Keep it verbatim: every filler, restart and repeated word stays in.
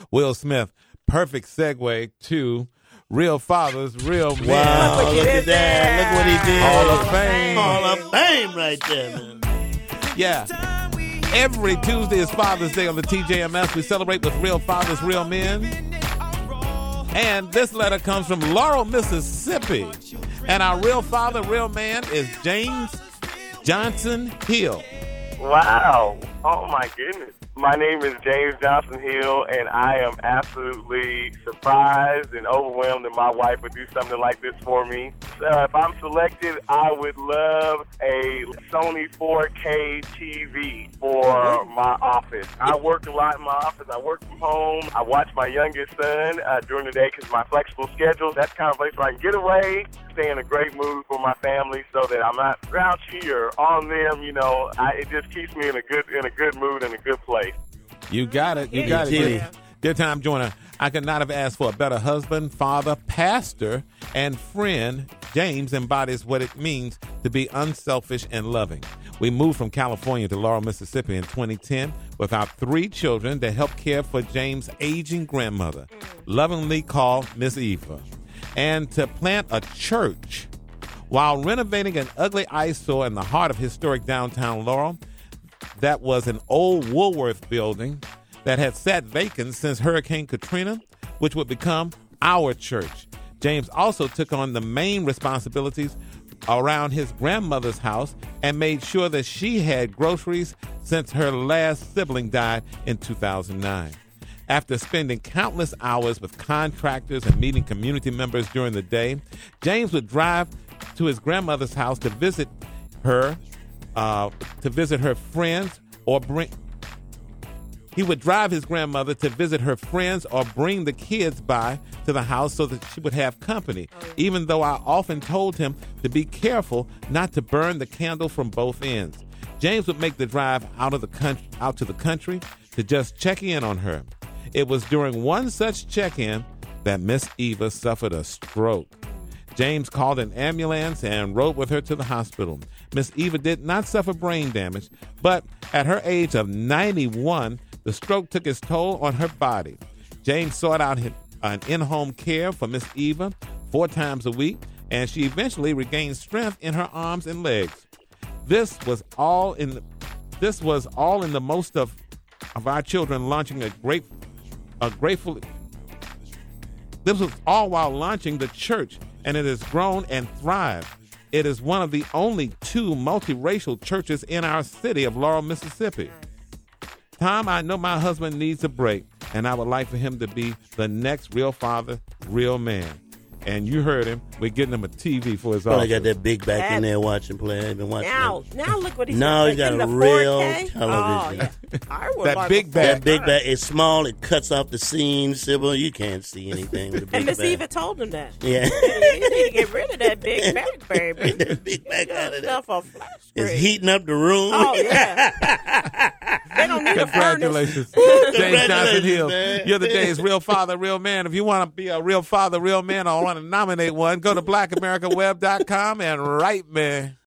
Will Smith. Perfect segue to Real Fathers, Real Men. Wow, look, look at that. Look what he did. Hall of Fame. Hall of Fame right there, man. Yeah. Every Tuesday is Father's Day on the T J M S. We celebrate with Real Fathers, Real Men. And this letter comes from Laurel, Mississippi. And our real father, real man is James Johnson Hill. Wow. Oh, my goodness. My name is James Johnson Hill, and I am absolutely surprised and overwhelmed that my wife would do something like this for me. Uh, if I'm selected, I would love a Sony four K T V for my office. I work a lot in my office. I work from home. I watch my youngest son uh, during the day because of my flexible schedule. That's the kind of place where I can get away, stay in a great mood for my family so that I'm not grouchy or on them. You know, I, it just keeps me in a good in a good mood and a good place. You got it. You got it. Good, good time, Joyner. I could not have asked for a better husband, father, pastor, and friend. James embodies what it means to be unselfish and loving. We moved from California to Laurel, Mississippi in twenty ten with our three children to help care for James' aging grandmother, lovingly called Miss Eva, and to plant a church while renovating an ugly eyesore in the heart of historic downtown Laurel. That was an old Woolworth building that had sat vacant since Hurricane Katrina, which would become our church. James also took on the main responsibilities around his grandmother's house and made sure that she had groceries since her last sibling died in two thousand nine. After spending countless hours with contractors and meeting community members during the day, James would drive to his grandmother's house to visit her Uh, to visit her friends or bring he would drive his grandmother to visit her friends or bring the kids by to the house so that she would have company, oh, yeah. even though I often told him to be careful not to burn the candle from both ends. James would make the drive out of the country, out to the country to just check in on her. It was during one such check-in that Miss Eva suffered a stroke. James called an ambulance and rode with her to the hospital. Miss Eva did not suffer brain damage, but at her age of ninety-one, the stroke took its toll on her body. James sought out an in-home care for Miss Eva four times a week, and she eventually regained strength in her arms and legs. This was all in the, this was all in the most of, of our children launching a great a grateful This was all while launching the church, and it has grown and thrived. It is one of the only two multiracial churches in our city of Laurel, Mississippi. Tom, I know my husband needs a break, and I would like for him to be the next real father, real man. And you heard him. We're getting him a T V for his well, office. I got that big back that, in there watching play. I've been watching now, it. now look what he's No, got. he's got in a the real four K? television. Oh, yeah. I would that like big back. That big back is small. It cuts off the scenes. Sybil, you can't see anything with a big and Miss back. Eva told him that. Yeah. You need to get rid of that big back, baby. That big back out of there. Stuff on flash screen. It's heating up the room. Oh, yeah. They don't need a Congratulations. furnace. James Johnson Hill. man. You're the day's real father, real man. If you want to be a real father, real man, or want to nominate one, go to black america web dot com and write me.